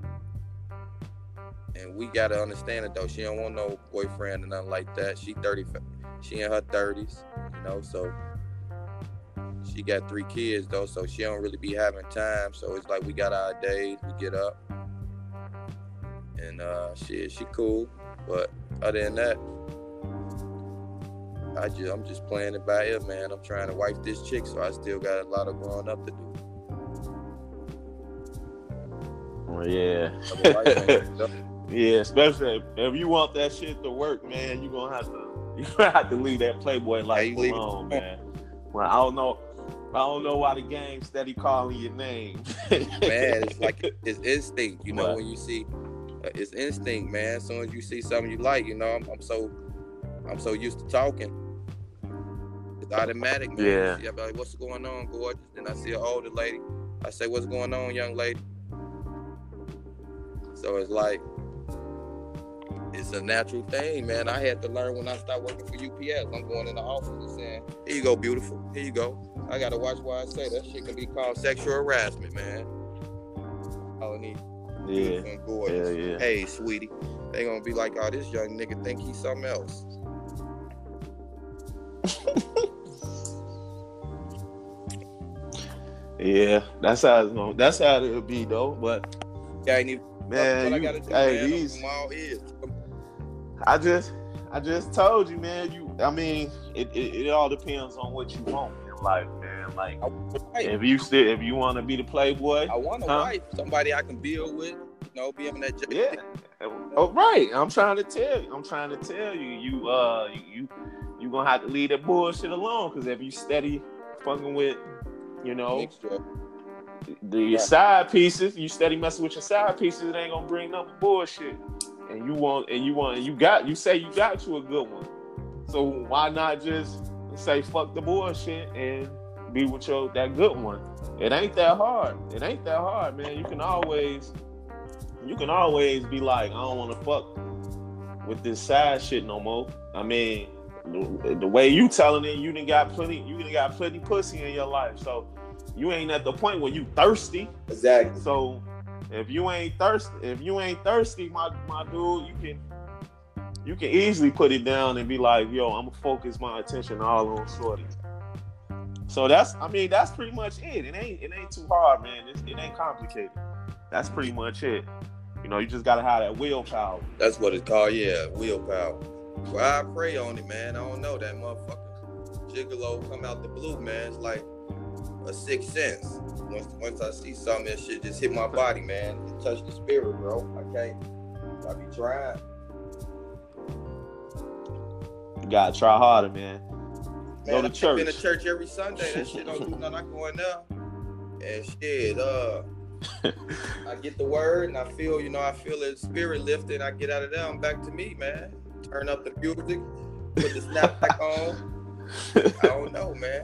And we gotta understand it though. She don't want no boyfriend or nothing like that. She thirty, she in her thirties, you know, so she got three kids though, so she don't really be having time. So it's like we got our days, we get up. And uh shit, she cool. But other than that, I just I'm just playing it by ear, man. I'm trying to wife this chick, so I still got a lot of growing up to do. Well, yeah. Otherwise, Yeah, especially if, if you want that shit to work, man, you gonna have to you gonna have to leave that Playboy life Hey, you leave alone, it. man. Well, I don't know, I don't know why the gang steady calling your name. Man, it's like it's instinct, you know, What? when you see it's instinct, man. As soon as you see something you like, you know, I'm, I'm so, I'm so used to talking. It's automatic, man. Yeah. See, I'm like, what's going on, gorgeous? Then I see an older lady. I say, what's going on, young lady? So it's like, it's a natural thing, man. I had to learn when I started working for U P S. I'm going in the office and saying, here you go, beautiful. Here you go. I got to watch what I say. That shit can be called sexual harassment, man. All I need. Yeah. Gorgeous. Yeah, yeah. Hey, sweetie. They gonna be like, oh, this young nigga think he's something else. Yeah, that's how it's gonna, that's how it'll be though. But yeah, I ain't even, man, what you, I gotta do, hey, man. these, I'm all ears. I just, I just told you, man. You, I mean, it, it, it all depends on what you want in life, man. Like, if you still, if you want to be the playboy, I want a huh? wife, somebody I can build with, you know, be on that. J- Yeah. Oh, right. I'm trying to tell you. I'm trying to tell you. You, uh, you, you, you gonna have to leave that bullshit alone. Because if you steady fucking with, you know, Mixture. the your side pieces, you steady messing with your side pieces, it ain't gonna bring nothing bullshit. And you want, and you want, and you got, you say you got you a good one. So why not just say fuck the bullshit and be with your that good one? It ain't that hard. It ain't that hard, man. You can always, you can always be like, I don't want to fuck with this side shit no more. I mean, the, the way you telling it, you done got plenty, you done got plenty pussy in your life. So you ain't at the point where you thirsty. Exactly. So if you ain't thirsty, if you ain't thirsty, my my dude, you can you can easily put it down and be like, yo, I'm gonna focus my attention all on shorty. So that's, I mean, that's pretty much it. It ain't it ain't too hard, man. It, it ain't complicated. That's pretty much it. You know, you just gotta have that willpower. That's what it's called, yeah, willpower. Well, I pray on it, man. I don't know, that motherfucker gigolo come out the blue, man. It's like a sixth sense. Once once I see something, that shit just hit my body, man. It touched the spirit, bro. I can't. I be trying. You gotta try harder, man. Man, Go to I've church. been to church every Sunday. That shit don't do nothing. I go in there and shit. Uh, I get the word and I feel, you know, I feel the spirit lifted. I get out of there. I'm back to me, man. Turn up the music, put the snapback on. I don't know, man.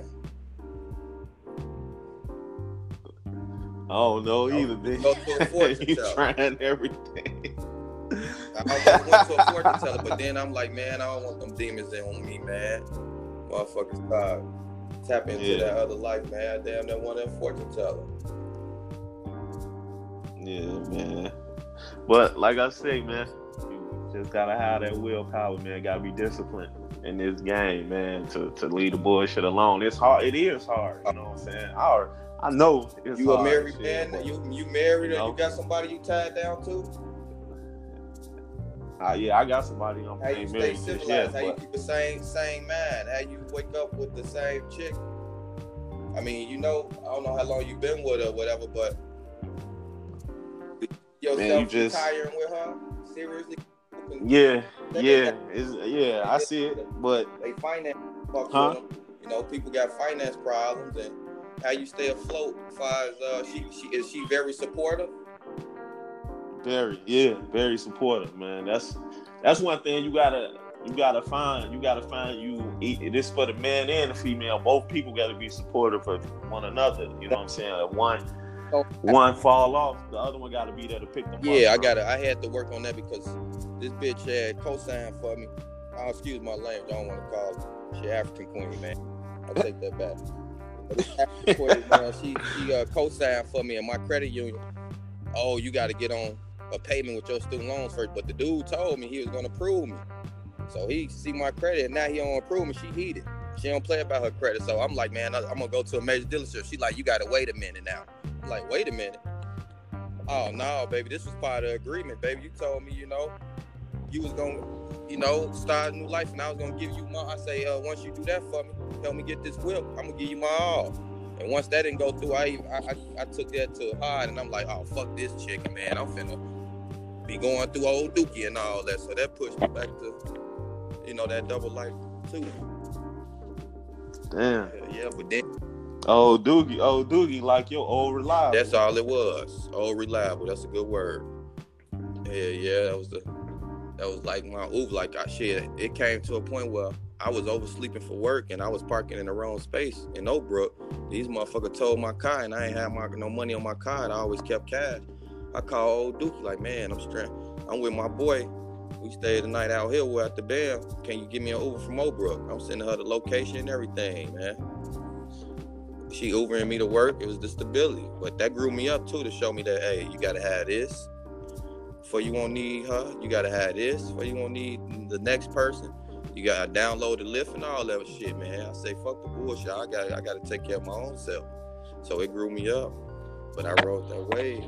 I don't know either, man. Go to a fortune You teller. trying everything. I almost went to a fortune teller, but then I'm like, man, I don't want them demons in on me, man. Motherfuckers start tap into Yeah. that other life, man. Damn, that one that fortune teller. Yeah, man. But like I say, man, you just gotta have that willpower, man. Gotta be disciplined in this game, man, to, to leave the bullshit alone. It's hard. It is hard. You know what I'm saying? I, I know it's You a hard. married shit, man? but, You you married you or know? you got somebody you tied down to? Uh, yeah, I got somebody I'm How you ain't stay married just civilized? yet, How you but keep the same same mind? How you wake up with the same chick? I mean, you know, I don't know how long you've been with her or whatever, but yourself Man, you just- retiring with her? Seriously? yeah, They- yeah, it's, yeah, I see it, but They finance fuck Huh? with them. You know, people got finance problems, and how you stay afloat? As far as uh, she, she is she very supportive? very, yeah, very supportive, man. That's that's one thing you gotta you gotta find. You gotta find you. This for the man and the female. Both people gotta be supportive of one another. You know what I'm saying? If one one fall off, the other one gotta be there to pick them up. Yeah, I bro. got I had to work on that because this bitch had co-signed for me. Oh, excuse my language. I don't want to call her. She African queen, man. I'll take that back. But this African queen, man, she she uh, co-signed for me in my credit union. Oh, you got to get on a payment with your student loans first. But the dude told me he was gonna approve me. So he see my credit, and now he don't approve me. She heated. She don't play about her credit. So I'm like, man, I'm gonna go to a major dealership. She like, you gotta wait a minute now. I'm like, wait a minute. Oh no, baby, this was part of the agreement, baby. You told me, you know, you was gonna, you know, start a new life, and I was gonna give you my. I say, uh, once you do that for me, help me get this whip. I'm gonna give you my all. And once that didn't go through, I I, I, I took that to hard, and I'm like, oh fuck this chick, man. I'm finna be going through old Dookie and all that. So that pushed me back to, you know, that double life too. Damn. Yeah, but then Oh, Doogie. Oh, Doogie, like your old reliable. that's all it was. Old reliable. That's a good word. Yeah, yeah, that was the that was like my oof. Like I shit, it came to a point where I was oversleeping for work and I was parking in the wrong space in Oak Brook. These motherfuckers towed my car and I ain't had my no money on my car. I always kept cash. I called old Dookie like, man, I'm strand. I'm with my boy. We stayed the night out here. We're at the band. Can you give me an Uber from Oak Brook? I'm sending her the location and everything, man. She Ubering me to work. It was the stability, but that grew me up too to show me that, hey, you gotta have this before you won't need her. You gotta have this before you won't need the next person. You gotta download the lift and all that shit, man. I say, fuck the bullshit. I got I gotta take care of my own self. So it grew me up. But I rode that wave.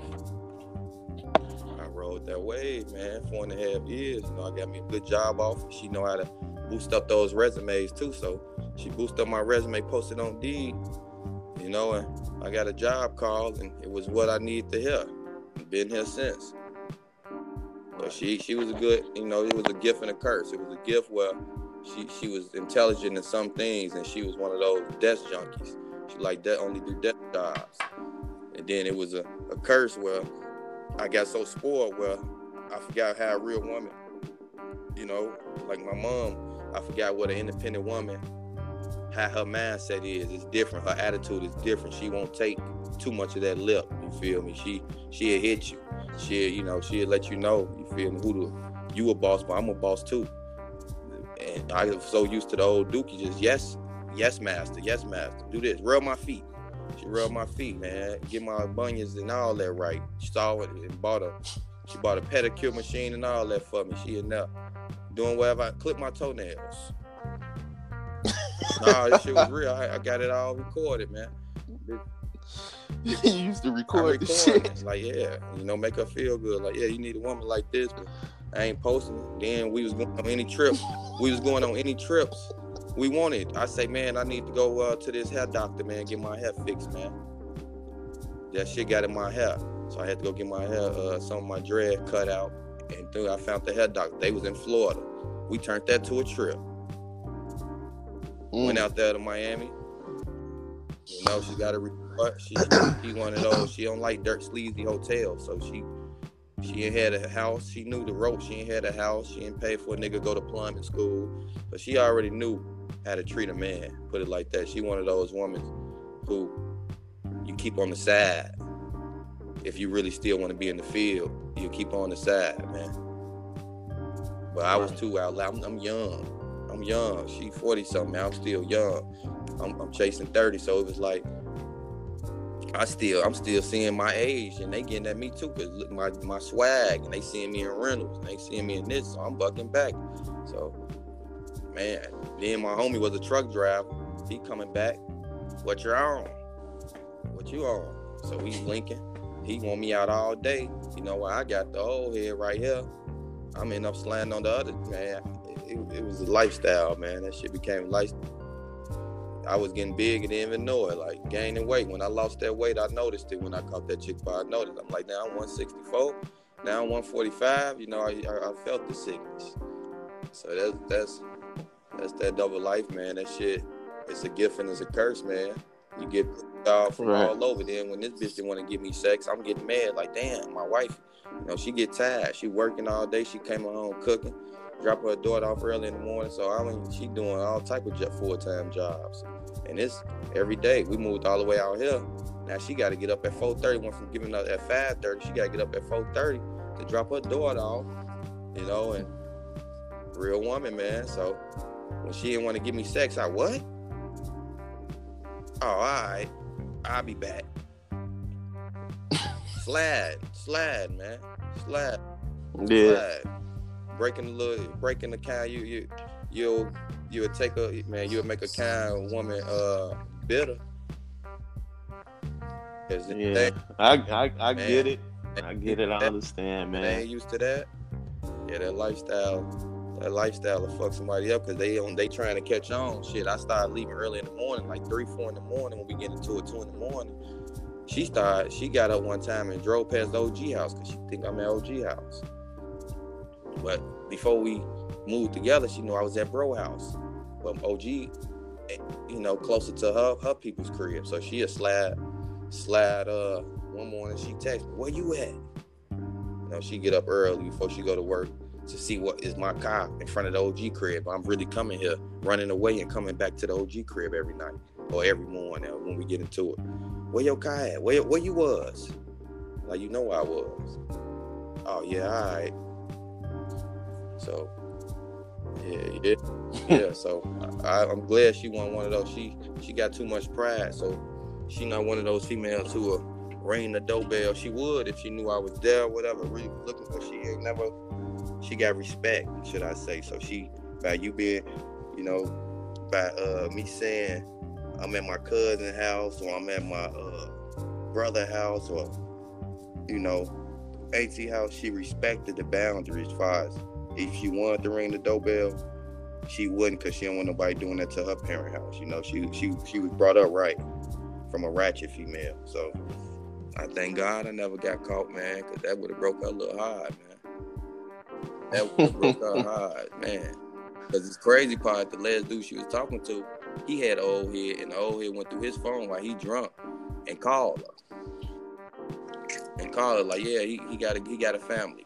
I rode that wave, man. Four and a half years. You know, I got me a good job offer. She know how to boost up those resumes too. So she boosted up my resume, posted on Indeed. You know, and I got a job call, and it was what I needed to hear. Been here since. So she she was a good, you know, it was a gift and a curse. It was a gift where she she was intelligent in some things, and she was one of those desk junkies. She like that only do desk jobs. And then it was a, a curse where I got so spoiled where I forgot how a real woman, you know, like my mom, I forgot what an independent woman, how her mindset is. It's different. Her attitude is different. She won't take too much of that lip. You feel me? She she'll hit you. She'll, you know, she'll let you know. You feel me? Who the, you a boss, but I'm a boss too. And I was so used to the old Dookie, just yes, yes, master, yes, master. Do this. Rub my feet. She rubbed my feet, man. Get my bunions and all that right. She saw it and bought a, she bought a pedicure machine and all that for me. She in there doing whatever. I clip my toenails. Nah, this shit was real. I, I got it all recorded, man. You used to record this shit. shit. Like, yeah, you know, make her feel good. Like, yeah, you need a woman like this, but I ain't posting it. Then we was going on any trip. We was going on any trips we wanted. I say, man, I need to go uh, to this hair doctor, man, get my hair fixed, man. That shit got in my hair. So I had to go get my hair, uh, some of my dread cut out. And then I found the hair doctor. They was in Florida. We turned that to a trip. Mm. Went out there to Miami. You know, she got a report. She, she one of those. She don't like dirt sleazy hotels. So she she ain't had a house. She knew the ropes. She ain't had a house. She ain't paid for a nigga to go to plumbing school. But she already knew how to treat a man. Put it like that. She one of those women who you keep on the side. If you really still want to be in the field, you keep on the side, man. But I was too out loud. I'm, I'm young. I'm young. She forty something. I'm still young. I'm, I'm chasing thirty, so it was like I still, I'm still seeing my age, and they getting at me too, cause look my my swag, and they seeing me in rentals, and they seeing me in this, so I'm bucking back. So, man, then my homie was a truck driver. He coming back. What you on? What you on? So we linking. He want me out all day. You know why? I got the old head right here. I'm end up sliding on the other, man. It, it was a lifestyle, man. That shit became a lifestyle. I was getting big and didn't even know it, like gaining weight. When I lost that weight, I noticed it. When I caught that chick, I noticed. I'm like, now I'm one sixty-four, now I'm one forty-five. You know, I, I, I felt the sickness. So that's that's that's that double life, man. That shit, it's a gift and it's a curse, man. You get off from right. all over. Then when this bitch didn't want to give me sex, I'm getting mad. Like, damn, my wife, you know, she get tired. She working all day. She came home cooking. Drop her daughter off early in the morning, so I mean, she doing all type of full-time jobs, and it's every day. We moved all the way out here. Now she got to get up at four thirty. Went from giving up at five thirty. She got to get up at four thirty to drop her daughter off, you know. And real woman, man. So when she didn't want to give me sex, I what? Oh, all right, I'll be back. slide, slide, man, slide, yeah. slide. Breaking the little, breaking the kind, you you you'll you'll take a man, you'll make a kind woman uh bitter. Yeah, I I, I get it, I get it, I understand, man. They ain't used to that. Yeah, that lifestyle, that lifestyle will fuck somebody up because they on they trying to catch on. Shit, I started leaving early in the morning, like three, four in the morning. When we get into it, two in the morning. She started, she got up one time and drove past the O G house because she think I'm at O G house. But before we moved together, she knew I was at bro house. But O G, you know, closer to her her people's crib. So she a slide, slide. Uh, one morning she texted me, "Where you at?" You know, she get up early before she go to work to see what is my car in front of the O G crib. I'm really coming here, running away and coming back to the O G crib every night or every morning when we get into it. Where your car at? Where, where you was? Like, you know where I was. Oh, yeah, all right. So, yeah, yeah, yeah. So, I, I'm glad she wasn't one of those. She she got too much pride. So, she not one of those females who will ring the doorbell. She would if she knew I was there or whatever, really looking, but she ain't never, she got respect, should I say. So, she, by you being, you know, by uh, me saying I'm at my cousin's house or I'm at my uh, brother's house or, you know, AT house, she respected the boundaries as far as if she wanted to ring the doorbell, she wouldn't, because she don't want nobody doing that to her parent house. You know, she she she was brought up right from a ratchet female. So I thank God I never got caught, man, because that would have broke her little heart, man. That would have broke her heart, man. Because this crazy part, the last dude she was talking to, he had an old head, and the old head went through his phone while he drunk and called her. And called her like, yeah, he, he got a he got a family.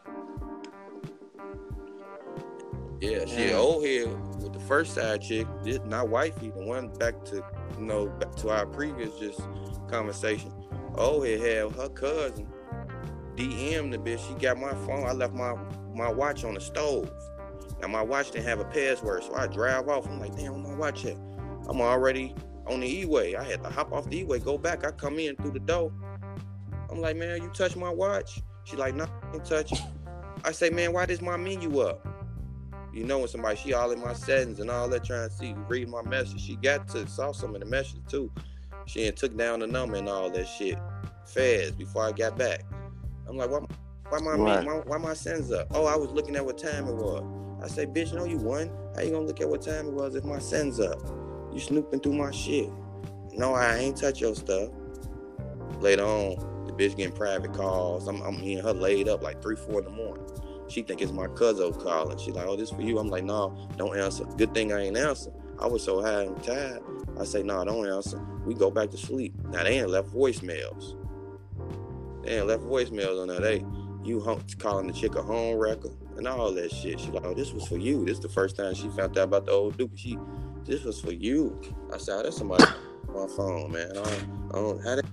Yeah, she yeah. old head with the first side chick, not wifey, the one back to, you know, back to our previous just conversation. Old head had her cousin D M'd the bitch. She got my phone. I left my, my watch on the stove. Now my watch didn't have a password, so I drive off. I'm like, damn, where my watch at? I'm already on the E-way. I had to hop off the E-way, go back. I come in through the door. I'm like, man, you touch my watch? She like, no, I ain't touch it. I say, man, why does my menu up? You know, when somebody, she all in my settings and all that, trying to see, read my message. She got to, saw some of the message too. She ain't took down the number and all that shit fast before I got back. I'm like, why, why my, right. my why my settings up? Oh, I was looking at what time it was. I say, bitch, no, you won. How you gonna look at what time it was if my settings up? You snooping through my shit. No, I ain't touch your stuff. Later on, the bitch getting private calls. I'm, I'm hearing her laid up like three, four in the morning. She think it's my cousin calling. She like, oh, this for you. I'm like, no, don't answer. Good thing I ain't answer. I was so high and tired. I say, no, don't answer. We go back to sleep. Now, they ain't left voicemails. They ain't left voicemails on that. They, you hum- calling the chick a home wrecker and all that shit. She like, oh, this was for you. This is the first time she found out about the old dude. She, this was for you. I said, oh, that's somebody on my phone, man. I don't, I don't, how they,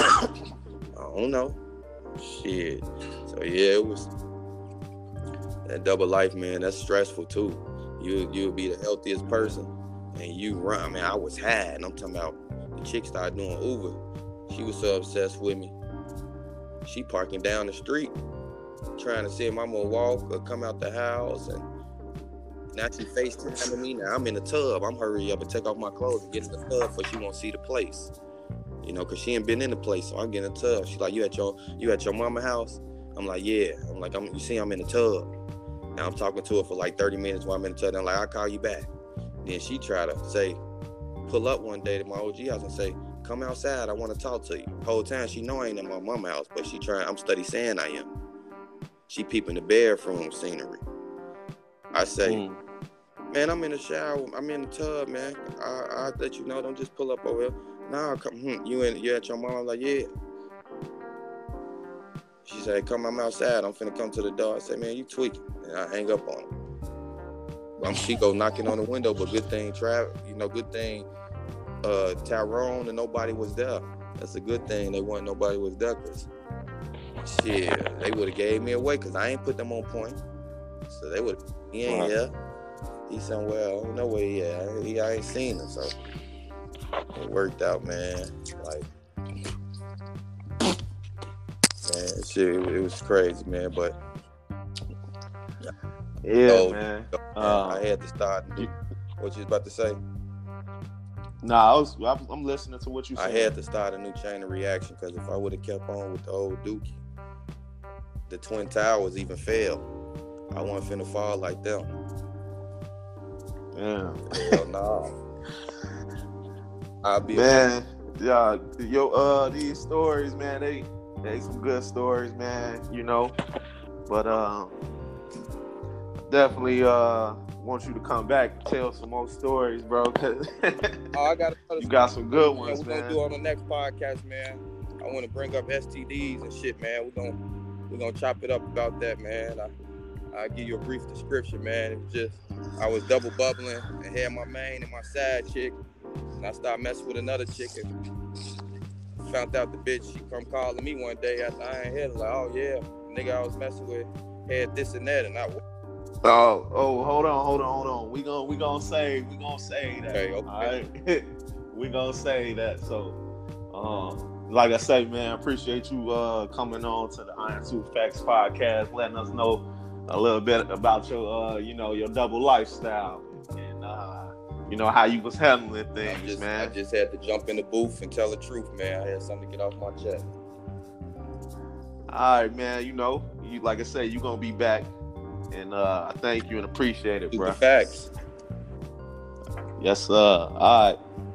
I don't know. Shit. So, yeah, it was... That double life, man, that's stressful too. You you'll be the healthiest person, and you run. I mean, I was high, and I'm talking about the chick started doing Uber. She was so obsessed with me. She parking down the street, trying to see if I'm gonna walk or come out the house, and now she FaceTiming me. Now I'm in the tub. I'm hurry up and take off my clothes and get in the tub, so she won't see the place. You know, cause she ain't been in the place, so I'm getting in the tub. She like, you at your you at your mama house? I'm like, yeah. I'm like, I'm. You see, I'm in the tub. Now I'm talking to her for like thirty minutes while I'm in the tub. I'm like, I'll call you back. Then she try to say, pull up one day to my O G house and say, come outside. I want to talk to you. Whole time she know I ain't at my mama's house, but she trying. I'm steady saying I am. She peeping the bedroom scenery. I say, mm. man, I'm in the shower. I'm in the tub, man. I I let you know. Don't just pull up over here. Nah, come. Hmm, you in? You at your mom? I'm like, yeah. She said, come, I'm outside. I'm finna come to the door. I say, man, you tweaking. And I hang up on her. Um, she go knocking on the window, but good thing, Trav, you know, good thing uh, Tyrone and nobody was there. That's a good thing. They wasn't nobody was there, because shit, they would have gave me away, because I ain't put them on point. So they would, he ain't right. here. He somewhere, I don't know where he at. He, I ain't seen him, so it worked out, man. Like, man, shit, it, it was crazy, man, but yeah, so, man. So, uh, I had to start. You, what you was about to say? Nah, I was. I'm listening to what you said. I had to start a new chain of reaction, because if I would have kept on with the old Dookie, the Twin Towers even fell. I wasn't finna fall like them. Yeah. Hell no. I'll be man. A- yeah, yo, uh, these stories, man. They, they some good stories, man. You know, but um. Definitely uh, want you to come back and tell some more stories, bro. Cause oh, I got you got some good ones, we're man. We're gonna do on the next podcast, man. I want to bring up S T Ds and shit, man. We're gonna we're gonna chop it up about that, man. I I'll give you a brief description, man. It was just I was double bubbling and had my main and my side chick, and I started messing with another chick and found out the bitch, she come calling me one day after I ain't had it, like, oh yeah, the nigga I was messing with had this and that, and I. Oh, oh, hold on, hold on, hold on. We gonna we gonna say we gonna say that. Okay, okay. All right, we gonna say that. So, um, like I say, man, appreciate you uh coming on to the Iron Super Facts podcast, letting us know a little bit about your uh you know your double lifestyle and uh you know how you was handling things, I just, man. I just had to jump in the booth and tell the truth, man. I had something to get off my chest. All right, man. You know, you like I say, you gonna be back, and uh, I thank you and appreciate it, Super bro. facts. Yes, sir. All right.